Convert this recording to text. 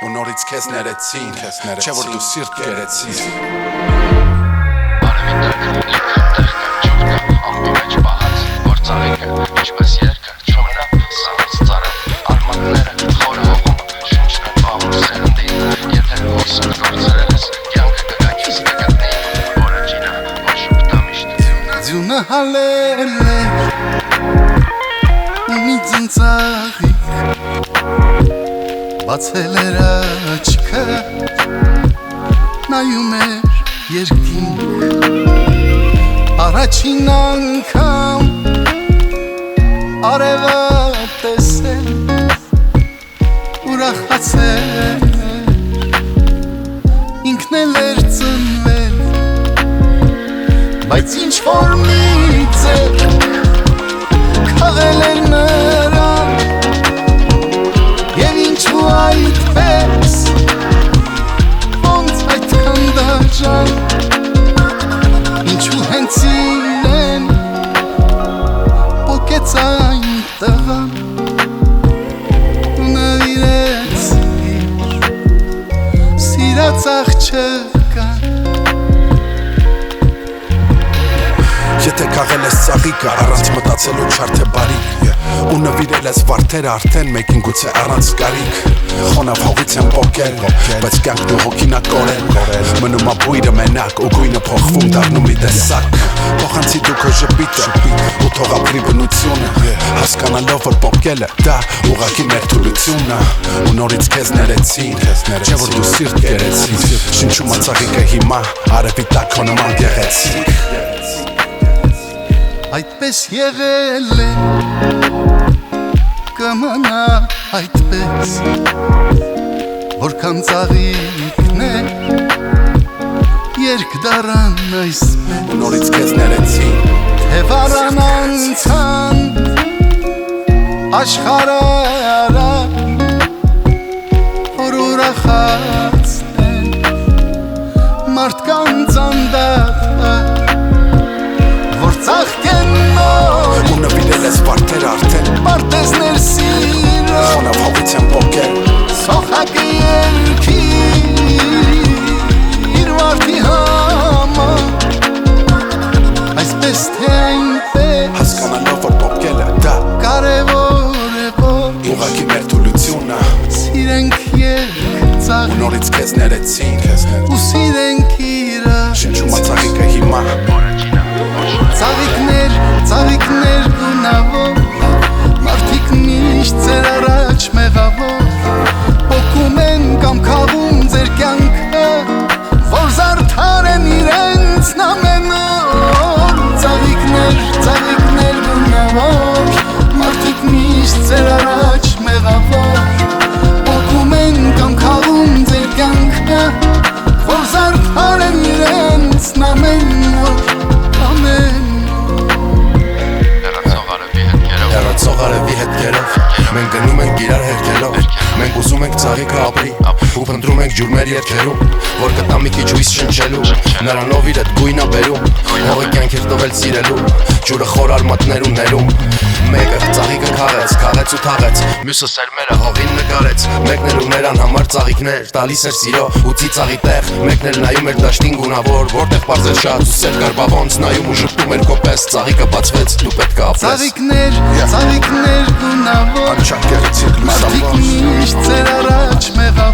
ու նորից քեզ ներեցին, չէ որ դու սիրտ կերեցիր։ Ամբի մեջ պահած, որ ծաղիկը, ինչպես երկը, չմնա, սաղց ծարը, արմանները, խորը հողում, շունչն են բաղում սերնդին, եթե հոսն գործրել ես, կյանքը կգանիս կգտնի, որաջինը, որ շուպտա միշտ։ Ձյունը հալել է, ունի ձնծաղիկ, բացել էր աչքը, նայում էր երկինք, առաջին անգամ արևը տեսել, ուրախացել, ինքն էլ էր ծնվել, բայց ինչ-որ մի ձեր քաղել էր նրան, և ինչու այդպես, ոնց այդքան դաժան, ինչու հենց իրեն պոկեց այն տղան ու նվիրեց իր սիրած աղջկան։ Եթե քաղել ես ծաղիկը առանց մտածելու չար թե բարիք ու նվիրել ես վարդերը արդեն մեկին գուցե առանց կարիք խոնավ հողից են պոկել, բայց կյանքն ու հոգին ա կորել մնում ա բույրը մենակ ու գույնը փոխվում դառնում մի տեսակ փոխանցի դու քո ժպիտը ու թող ապրի բնությունը հասկանալով որ պոկելը դա ուղղակի մեր թուլությունն ա ու նորից քեզ ներեցին չէ որ դու սիրտ կերեցիր շնչում ա ծաղիկը հիմա արևի տակ քո նման գեղեցիկ Այդպես եղել է, կմնա այդպես, որքան ծաղիկն է, երկ դարան այսպես, ու նորից քեզ ներեցին, թե վարան անցան, աշխարհը արար, որ ուրախացնեն, մարդկանց անդադար, որ ծաղկեն նոր ու նվիրել ես վարդերը արդեն Պարտեզներ սիրո խոնավ հողից են պոկել Սոխակը երկիր վարդի համար Այսպես թե այնպես հասկանալով որ պոկելը դա կարևոր է որ ուղղակի մեր թուլությունն ա Սիրենք երկ ու ծաղիկ նորից քեզ ներեցին ու սիրենք իրար շնչում ա ծաղիկը հիմա Ծաղիկներ գունավոր Մարդիկ միշտ ձեր առաջ մեղավոր Պոկում են կամ քավում ձեր կյանքը Որ զարդարեն իրենց նամենոր Ծաղիկներ գունավոր Մարդիկ միշտ ձեր առաջ մեղավոր Պոկում են կամ քավում ձեր կյանքը Որ զարդարեն իրենց նամենոր Հեռացող արևի հետքերով Մենք գնում ենք իրար հերքելով Մենք ուզում ենք ծաղիկը ապրի Ու փնտրում ենք ջուրմեր երկերում Որ կտա մի քիչ հույս շնչելու Նրանով իր հետ գույնա բերում Հողը կյանք էր տվել սիրելու Ջուրը խոր արմատներ ու ներում Մեկը ծաղիկը քաղեց ու թաղեց Մյուսը սերմերը հողին նկարեց Մեկն էլ ուներան համար ծաղիկներ Տալիս էր սիրո ու ծիծաղի տեղ Մեկն էլ նայում էր դաշտին գունավոր Որտեղ պարզ էր շատ ու սեր կարբավոնց Նայում ու ժպտում էր քո պես Ծաղիկը բացվեց դու պետք է ապրես Ծաղիկներ գունավոր անչափ գեղեցիկ Մարդիկ լուսավոր միշտ ձեր առաջ մեղավոր